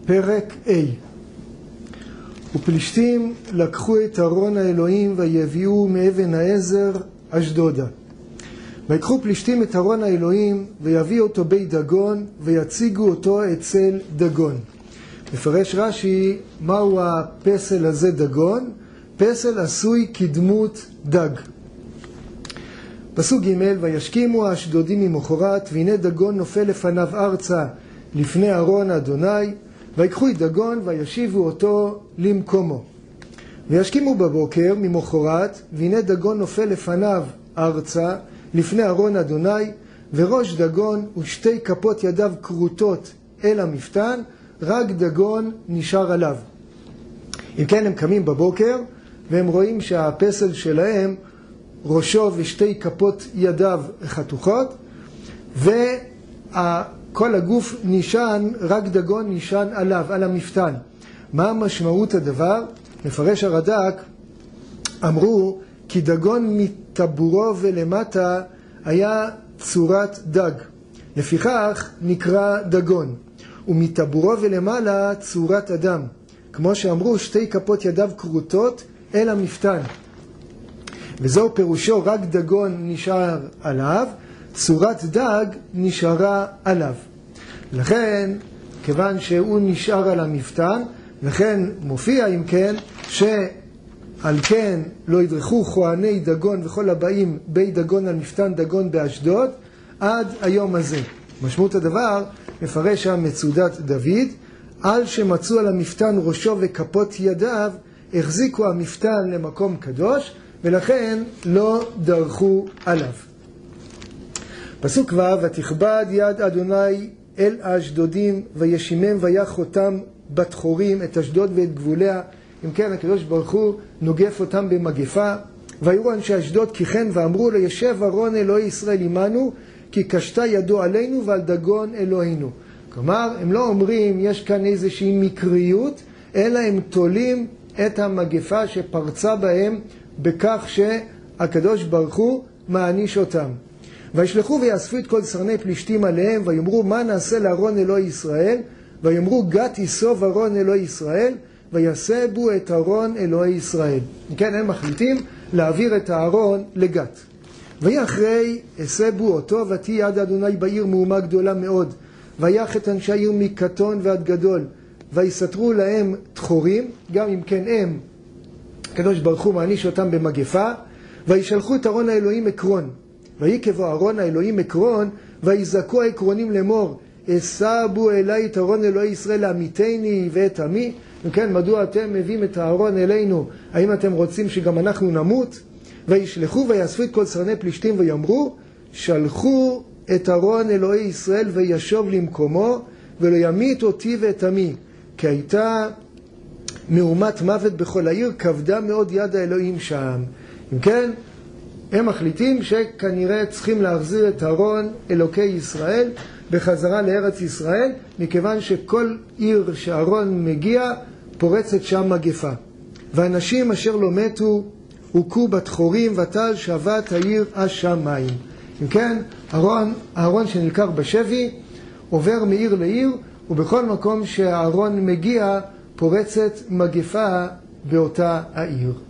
פרק A. ופלישתים לקחו את ארון האלוהים ויביאו מאבן העזר אשדודה. ויקחו פלישתים את ארון האלוהים ויביאו אותו בית דגון ויציגו אותו אצל דגון. מפרש רש"י, מהו הפסל הזה דגון? פסל עשוי כדמות דג. פסוק ג' וישכימו האשדודים ממחרת, והנה דגון נופל לפניו ארצה לפני ארון אדוני, ויקחו את דגון וישיבו אותו למקומו. וישכימו בבוקר ממחרת, והנה דגון נופל לפניו ארצה לפני ארון אדוני, וראש דגון ושתי כפות ידיו כרותות אל המפתן, רק דגון נשאר עליו. אם כן, הם קמים בבוקר והם רואים שהפסל שלהם ראשו ושתי כפות ידיו חתוכות, וכל הגוף נשען, רק דגון נשען עליו, על המפתן. מה משמעות הדבר? מפרש הרד"ק, אמרו כי דגון מטבורו ולמטה היה צורת דג, לפיכך נקרא דגון, ומטבורו ולמעלה צורת אדם, כמו שאמרו שתי כפות ידיו כרותות אל המפתן. וזהו פירושו, רק דגון נשאר עליו, צורת דג נשארה עליו. לכן, כיוון שהוא נשאר על המפתן, לכן מופיע אם כן, שעל כן לא ידרכו כהני דגון וכל הבאים בית דגון על מפתן דגון באשדוד עד היום הזה. משמעות הדבר, מפרש המצודת דוד, על שמצאו על המפתן ראשו וכפות ידיו, החזיקו המפתן למקום קדוש, ולכן לא דרכו עליו. פסוק ו' ותכבד יד אדוני אל האשדודים וישימם ויך אותם בתחורים את אשדוד ואת גבוליה. אם כן, הקדוש ברוך הוא נוגף אותם במגפה. ויראו אנשי אשדוד כי כן ואמרו לישב ארון אלוהי ישראל עמנו, כי קשתה ידו עלינו ועל דגון אלוהינו. כלומר, הם לא אומרים יש כאן איזושהי מקריות, אלא הם תולים את המגפה שפרצה בהם בכך שהקדוש ברוך הוא מעניש אותם. וישלחו ויאספו את כל סרני פלישתים עליהם, ויאמרו מה נעשה לארון אלוהי ישראל? ויאמרו גת יסוב ארון אלוהי ישראל, ויסבו את ארון אלוהי ישראל. כן, הם מחליטים להעביר את הארון לגת. ויהי אחרי הסבו אותו, ותהי יד אדוני בעיר מהומה גדולה מאוד, ויך את אנשי העיר מקטון ועד גדול, ויסתרו להם תחורים, גם אם כן הם, הקדוש ברוך הוא מעניש אותם במגפה. וישלחו את ארון האלוהים עקרון, ויקבו ארון האלוהים עקרון, ויזעקו העקרונים לאמור, הסבו אליי את ארון אלוהי ישראל לעמיתני ואת עמי. וכן, מדוע אתם מביאים את הארון אלינו? האם אתם רוצים שגם אנחנו נמות? וישלחו ויאספו את כל סרני פלישתים ויאמרו, שלחו את ארון אלוהי ישראל וישוב למקומו, ולא ימית אותי ואת עמי, כי הייתה מהומת מוות בכל העיר, כבדה מאוד יד האלוהים שם. אם כן, הם מחליטים שכנראה צריכים להחזיר את ארון אלוקי ישראל בחזרה לארץ ישראל, מכיוון שכל עיר שארון מגיע פורצת שם מגפה. ואנשים אשר לא מתו הוכו בתחורים, ותל שבת העיר השמיים. אם כן, הארון שנלקח בשבי עובר מעיר לעיר, ובכל מקום שהארון מגיע פורצת מגפה באותה העיר.